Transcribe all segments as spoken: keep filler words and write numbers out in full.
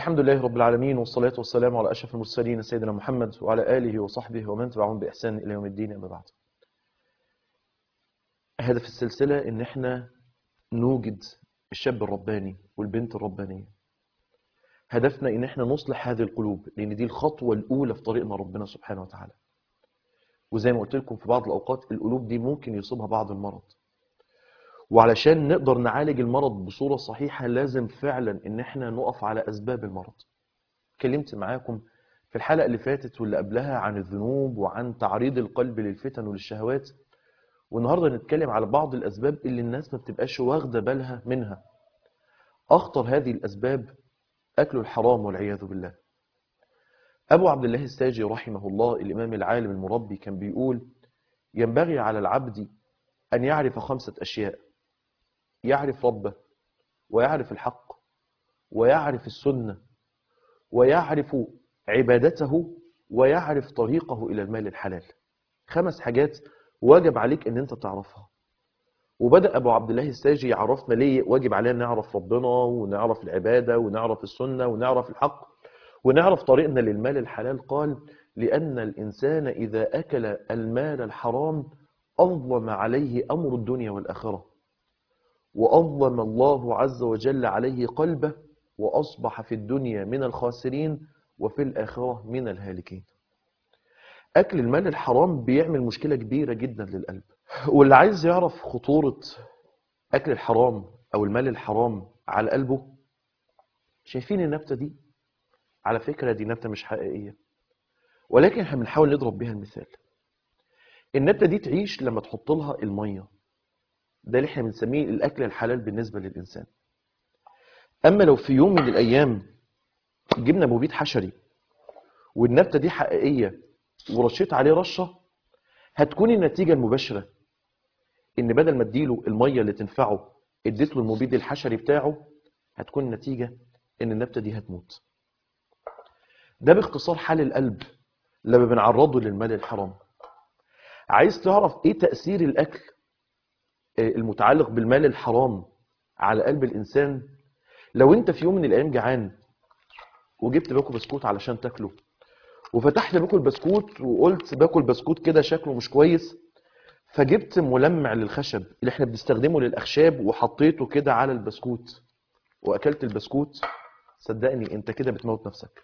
الحمد لله رب العالمين، والصلاة والسلام على أشرف المرسلين سيدنا محمد وعلى آله وصحبه ومن تبعهم بإحسان إلى يوم الدين. أما بعد، هدف السلسلة إن احنا نوجد الشاب الرباني والبنت الربانية. هدفنا إن احنا نصلح هذه القلوب، لأن دي الخطوة الأولى في طريقنا ربنا سبحانه وتعالى. وزي ما قلت لكم في بعض الأوقات القلوب دي ممكن يصيبها بعض المرض، وعلشان نقدر نعالج المرض بصورة صحيحة لازم فعلا إن احنا نقف على أسباب المرض. اتكلمت معاكم في الحلقة اللي فاتت واللي قبلها عن الذنوب وعن تعريض القلب للفتن وللشهوات، والنهاردة نتكلم على بعض الأسباب اللي الناس ما بتبقاش واخدة بالها منها. أخطر هذه الأسباب أكل الحرام والعياذ بالله. أبو عبد الله الساجي رحمه الله، الإمام العالم المربي، كان بيقول: ينبغي على العبد أن يعرف خمسة أشياء: يعرف ربه، ويعرف الحق، ويعرف السنة، ويعرف عبادته، ويعرف طريقه إلى المال الحلال. خمس حاجات واجب عليك أن أنت تعرفها. وبدأ أبو عبد الله الساجي يعرفنا ليه واجب علينا نعرف ربنا ونعرف العبادة ونعرف السنة ونعرف الحق ونعرف طريقنا للمال الحلال. قال: لأن الإنسان إذا أكل المال الحرام أظلم عليه أمر الدنيا والآخرة، وأظلم الله عز وجل عليه قلبه، وأصبح في الدنيا من الخاسرين وفي الآخرة من الهالكين. أكل المال الحرام بيعمل مشكلة كبيرة جدا للقلب. واللي عايز يعرف خطورة أكل الحرام أو المال الحرام على قلبه، شايفين النبتة دي؟ على فكرة دي نبتة مش حقيقية، ولكن احنا بنحاول نضرب بها المثال. النبتة دي تعيش لما تحط لها المية، ده اللي احنا بنسميه الأكل الحلال بالنسبة للإنسان. أما لو في يوم من الأيام جبنا مبيد حشري والنبتة دي حقيقية ورشيت عليه رشة، هتكون النتيجة المباشرة إن بدل ما اديله المية اللي تنفعه اديت له المبيد الحشري بتاعه، هتكون النتيجة إن النبتة دي هتموت. ده باختصار حال القلب لما بنعرضه للمال الحرام. عايز تعرف إيه تأثير الأكل المتعلق بالمال الحرام على قلب الإنسان؟ لو أنت في يوم من الأيام جعان وجبت باكل بسكوت علشان تاكله، وفتحت باكل بسكوت وقلت باكل بسكوت كده شكله مش كويس، فجبت ملمع للخشب اللي احنا بنستخدمه للأخشاب وحطيته كده على البسكوت وأكلت البسكوت، صدقني انت كده بتموت نفسك.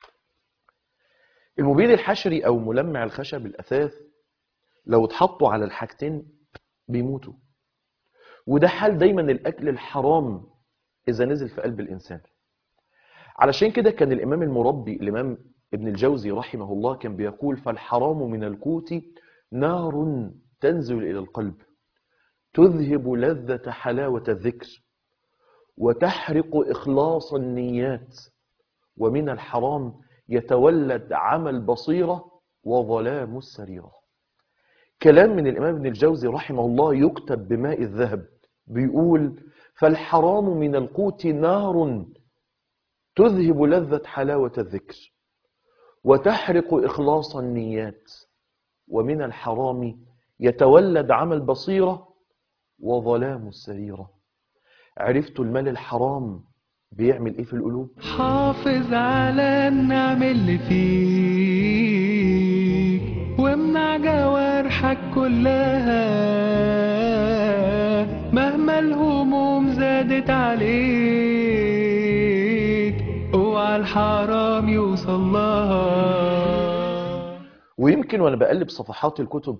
المبيد الحشري أو ملمع الخشب الأثاث لو اتحطوا على الحاجتين بيموتوا. وده حال دايما الأكل الحرام إذا نزل في قلب الإنسان. علشان كده كان الإمام المربي الإمام ابن الجوزي رحمه الله كان بيقول: فالحرام من القوت نار تنزل إلى القلب، تذهب لذة حلاوة الذكر، وتحرق إخلاص النيات، ومن الحرام يتولد عمى البصيرة وظلام السريرة. كلام من الإمام ابن الجوزي رحمه الله يكتب بماء الذهب، بيقول: فالحرام من القوت نار تذهب لذة حلاوة الذكر، وتحرق إخلاص النيات، ومن الحرام يتولد عمى البصيرة وظلام السريرة. عرفتوا المال الحرام بيعمل ايه في القلوب؟ حافظ على النعم اللي فيك، وامنع جوارحك كلها مهما الهموم زادت عليك، اوعى الحرام يوصل لها. ويمكن وانا بقلب صفحات الكتب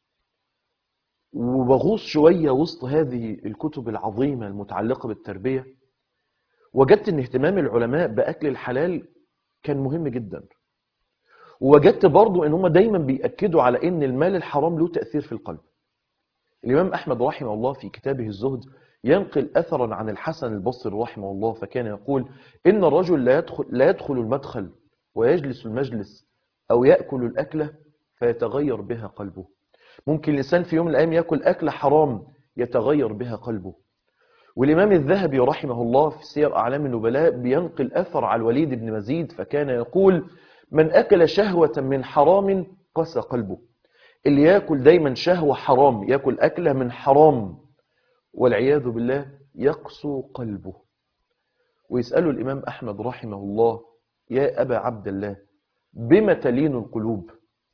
وبغوص شوية وسط هذه الكتب العظيمة المتعلقة بالتربية، وجدت ان اهتمام العلماء بأكل الحلال كان مهم جدا. ووجدت برضو ان هم دايما بيأكدوا على ان المال الحرام له تأثير في القلب. الإمام أحمد رحمه الله في كتابه الزهد ينقل أثرا عن الحسن البصري رحمه الله، فكان يقول: إن الرجل لا يدخل, لا يدخل المدخل ويجلس المجلس أو يأكل الأكلة فيتغير بها قلبه. ممكن الإنسان في يوم من الأيام يأكل أكلة حرام يتغير بها قلبه. والإمام الذهبي رحمه الله في سير أعلام النبلاء بينقل أثر على الوليد بن مزيد، فكان يقول: من أكل شهوة من حرام قسى قلبه. اللي يأكل دايما شهوة حرام، يأكل أكلة من حرام، والعياذ بالله يقسو قلبه. ويسألوا الإمام أحمد رحمه الله: يا أبا عبد الله، بما تلين القلوب؟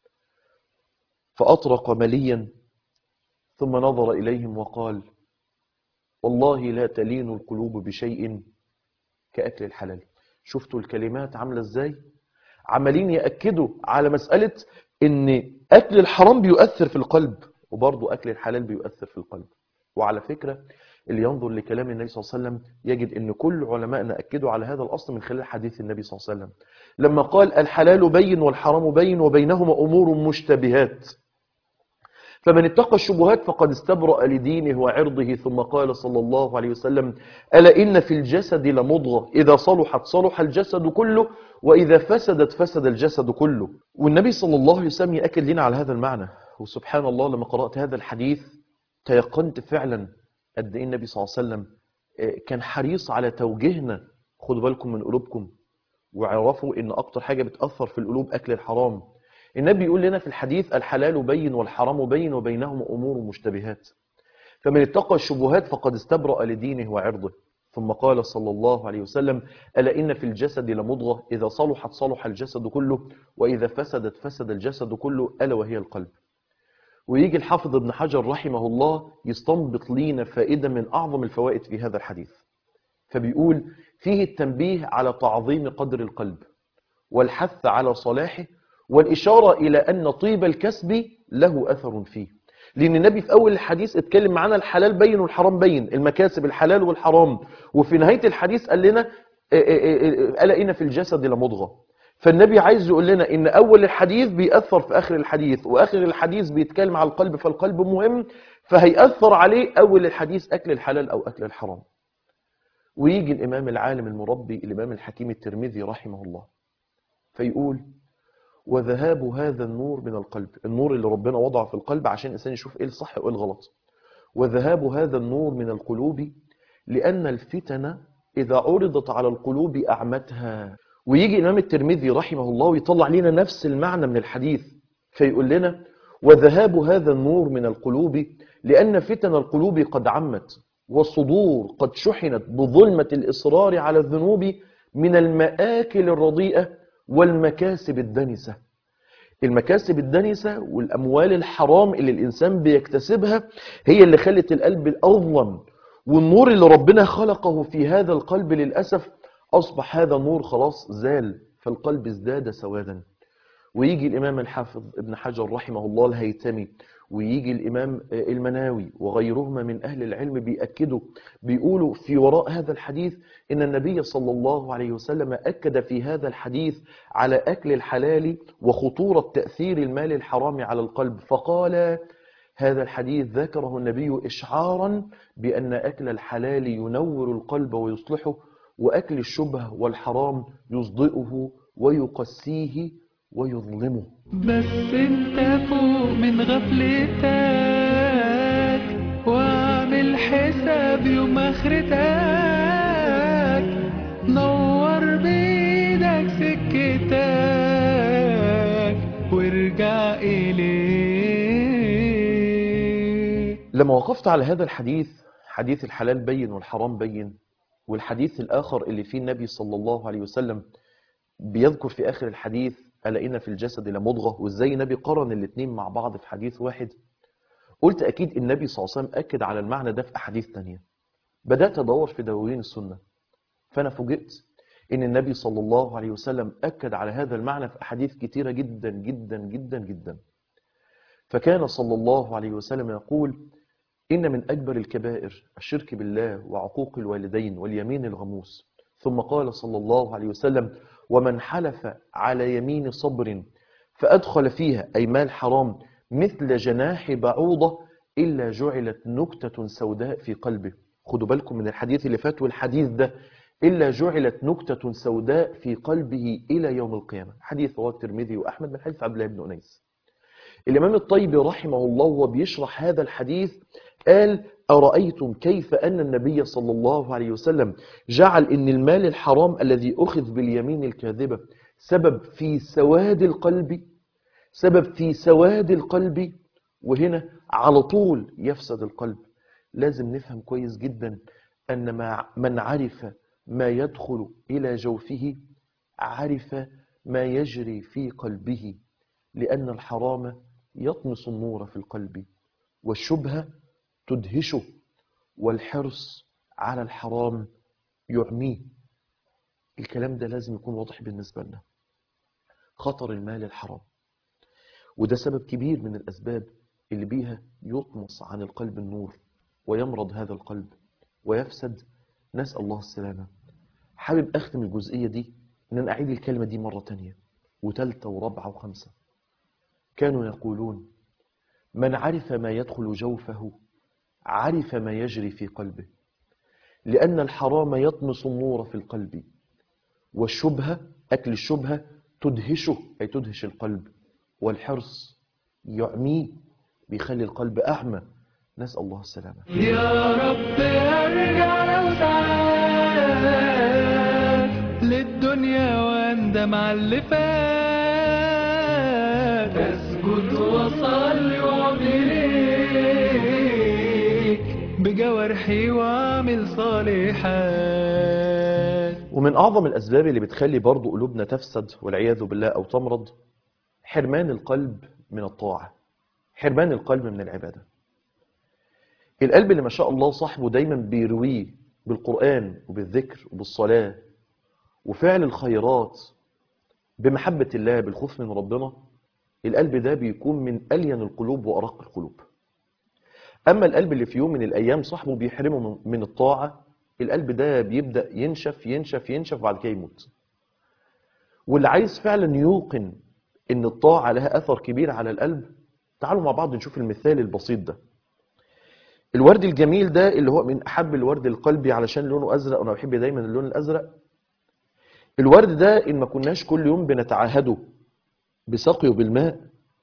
فأطرق مليا ثم نظر إليهم وقال: والله لا تلين القلوب بشيء كأكل الحلال. شفتوا الكلمات عاملة ازاي؟ عمالين يأكدوا على مسألة ان أكل الحرام بيؤثر في القلب، وبرضو أكل الحلال بيؤثر في القلب. وعلى فكرة اللي ينظر لكلام النبي صلى الله عليه وسلم يجد ان كل علماءنا أكدوا على هذا الأصل من خلال حديث النبي صلى الله عليه وسلم لما قال: الحلال بين والحرام بين وبينهما أمور مشتبهات، فمن اتقى الشبهات فقد استبرأ لدينه وعرضه. ثم قال صلى الله عليه وسلم: ألا إن في الجسد لمضغة إذا صلحت صلح الجسد كله وإذا فسدت فسد الجسد كله. والنبي صلى الله عليه وسلم يأكد لنا على هذا المعنى. وسبحان الله لما قرأت هذا الحديث تيقنت فعلا قد إيه النبي صلى الله عليه وسلم كان حريص على توجيهنا: خدوا بالكم من قلوبكم، وعرفوا إن أكتر حاجة بتأثر في القلوب أكل الحرام. النبي يقول لنا في الحديث: الحلال بين والحرام بين وبينهما أمور مشتبهات، فمن اتقى الشبهات فقد استبرأ لدينه وعرضه. ثم قال صلى الله عليه وسلم: ألا إن في الجسد لمضغة إذا صلحت صلح الجسد كله وإذا فسدت فسد الجسد كله، ألا وهي القلب. ويجي الحافظ ابن حجر رحمه الله يستنبط لينا فائدة من أعظم الفوائد في هذا الحديث، فبيقول: فيه التنبيه على تعظيم قدر القلب والحث على صلاحه والإشارة إلى أن طيب الكسب له أثر فيه. لأن النبي في أول الحديث اتكلم معنا الحلال بين والحرام بين، المكاسب الحلال والحرام، وفي نهاية الحديث قال لنا: ألا إن في الجسد لمضغة. فالنبي عايز يقول لنا إن أول الحديث بيأثر في آخر الحديث، وآخر الحديث بيتكلم على القلب، فالقلب مهم، فهيأثر عليه أول الحديث أكل الحلال أو أكل الحرام. ويجي الإمام العالم المربي الإمام الحكيم الترمذي رحمه الله فيقول: وذهاب هذا النور من القلب، النور اللي ربنا وضعه في القلب عشان الإنسان يشوف إيه الصح وإيه الغلط، وذهاب هذا النور من القلوب لأن الفتن إذا عرضت على القلوب أعمتها. ويجي الإمام الترمذي رحمه الله ويطلع لنا نفس المعنى من الحديث فيقول لنا: وذهاب هذا النور من القلوب لأن فتن القلوب قد عمت، والصدور قد شحنت بظلمة الإصرار على الذنوب من المآكل الرديئة والمكاسب الدنسة. المكاسب الدنسة والأموال الحرام اللي الإنسان بيكتسبها هي اللي خلت القلب الأظلم، والنور اللي ربنا خلقه في هذا القلب للأسف أصبح هذا النور خلاص زال، فالقلب ازداد سوادا. ويجي الإمام الحافظ ابن حجر رحمه الله الهيثمي، ويجي الإمام المناوي وغيرهما من أهل العلم بيأكدوا، بيقولوا في وراء هذا الحديث إن النبي صلى الله عليه وسلم أكد في هذا الحديث على أكل الحلال وخطورة تأثير المال الحرام على القلب، فقال: هذا الحديث ذكره النبي إشعارا بأن أكل الحلال ينور القلب ويصلحه، وأكل الشبه والحرام يصدئه ويقسيه ويظلمه. بس انت فوق من غفلتك واعمل حساب يوم اخرتك، نور بيدك سكتك وارجع إليه. لما وقفت على هذا الحديث، حديث الحلال بين والحرام بين، والحديث الآخر اللي فيه النبي صلى الله عليه وسلم بيذكر في آخر الحديث: ألا إن في الجسد لمضغة، وإزاي النبي قرن الاثنين مع بعض في حديث واحد، قلت أكيد النبي صلى الله عليه وسلم أكد على المعنى ده في أحاديث تانية. بدأت أدور في دواوين السنة، فأنا فوجئت إن النبي صلى الله عليه وسلم أكد على هذا المعنى في أحاديث كتيرة جدا جدا جدا جدا. فكان صلى الله عليه وسلم يقول: إن من أكبر الكبائر الشرك بالله وعقوق الوالدين واليمين الغموس. ثم قال صلى الله عليه وسلم: ومن حلف على يمين صبر فأدخل فيها أي مال حرام مثل جناح بعوضة إلا جعلت نكتة سوداء في قلبه. خدوا بالكم من الحديث اللي فات والحديث ده: إلا جعلت نكتة سوداء في قلبه إلى يوم القيامة. حديث رواه الترمذي وأحمد من حديث عبد الله بن أنيس. الإمام الطيبي رحمه الله وهو بيشرح هذا الحديث قال: أرأيتم كيف أن النبي صلى الله عليه وسلم جعل إن المال الحرام الذي أخذ باليمين الكاذبة سبب في سواد القلب، سبب في سواد القلب، وهنا على طول يفسد القلب. لازم نفهم كويس جدا أن من عرف ما يدخل إلى جوفه عرف ما يجري في قلبه، لأن الحرام يطمس النور في القلب، والشبهة تدهشه، والحرص على الحرام يعميه. الكلام ده لازم يكون واضح بالنسبة لنا. خطر المال الحرام، وده سبب كبير من الأسباب اللي بيها يطمس عن القلب النور ويمرض هذا القلب ويفسد. نسأل الله السلامة. حابب أختم الجزئية دي إن أنا أعيد الكلمة دي مرة تانية وثالثة ورابعة وخمسة. كانوا يقولون: من عرف ما يدخل جوفه عرف ما يجري في قلبه، لأن الحرام يطمس النور في القلب، والشبهة أكل الشبهة تدهشه أي تدهش القلب، والحرص يعميه بيخلي القلب أعمى. نسأل الله السلامة. يا رب ارجع لو ساعات للدنيا واندم على اللي فات، اسجد واصلي واعمل ليك بجوارحي واعمل صالحات. ومن أعظم الأسباب اللي بتخلي برضو قلوبنا تفسد والعياذ بالله أو تمرض حرمان القلب من الطاعة، حرمان القلب من العبادة. القلب اللي ما شاء الله صاحبه دايما بيرويه بالقرآن وبالذكر وبالصلاة وفعل الخيرات بمحبة الله بالخوف من ربنا، القلب ده بيكون من ألين القلوب وأرق القلوب. أما القلب اللي في يوم من الأيام صاحبه بيحرمه من الطاعة، القلب ده بيبدأ ينشف ينشف ينشف وبعد كده يموت. واللي عايز فعلا يوقن إن الطاعة لها أثر كبير على القلب، تعالوا مع بعض نشوف المثال البسيط ده. الورد الجميل ده اللي هو من أحب الورد القلبي علشان لونه أزرق، وأنا بحب دايما اللون الأزرق. الورد ده إن ما كناش كل يوم بنتعاهده بسقيه بالماء،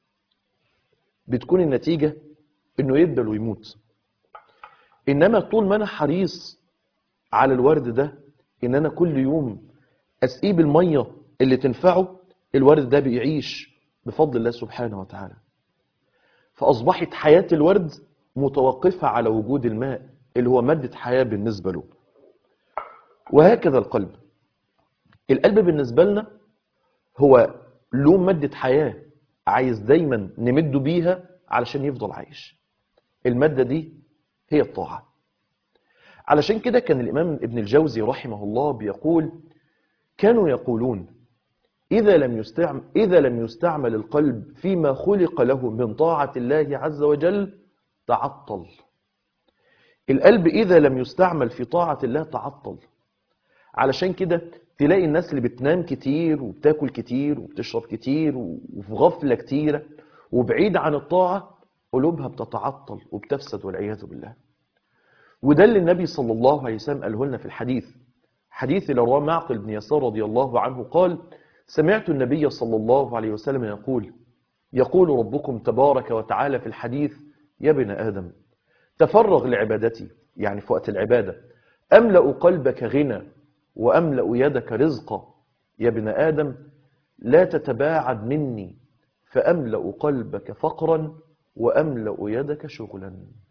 بتكون النتيجة إنه يدبل ويموت. إنما طول ما أنا حريص على الورد ده إن أنا كل يوم أسقيه بالمية اللي تنفعه، الورد ده بيعيش بفضل الله سبحانه وتعالى. فأصبحت حياة الورد متوقفة على وجود الماء اللي هو مادة حياة بالنسبة له. وهكذا القلب. القلب بالنسبة لنا هو له مادة حياة عايز دايما نمده بيها علشان يفضل عايش. المادة دي هي الطاعة. علشان كده كان الإمام ابن الجوزي رحمه الله بيقول: كانوا يقولون إذا لم يستعمل, إذا لم يستعمل القلب فيما خلق له من طاعة الله عز وجل تعطل. القلب إذا لم يستعمل في طاعة الله تعطل. علشان كده تلاقي الناس اللي بتنام كتير وبتاكل كتير وبتشرب كتير وفي غفلة كتيرة وبعيد عن الطاعة، قلوبها بتتعطل وبتفسد والعياذ بالله. وده اللي النبي صلى الله عليه وسلم قاله لنا في الحديث، حديث اللي رواه معقل بن يسار رضي الله عنه قال: سمعت النبي صلى الله عليه وسلم يقول: يقول ربكم تبارك وتعالى في الحديث: يا ابن آدم تفرغ لعبادتي، يعني في وقت العبادة، أملأ قلبك غنى وأملأ يدك رزقا. يا ابن آدم لا تتباعد مني فأملأ قلبك فقرا وأملأ يدك شغلا.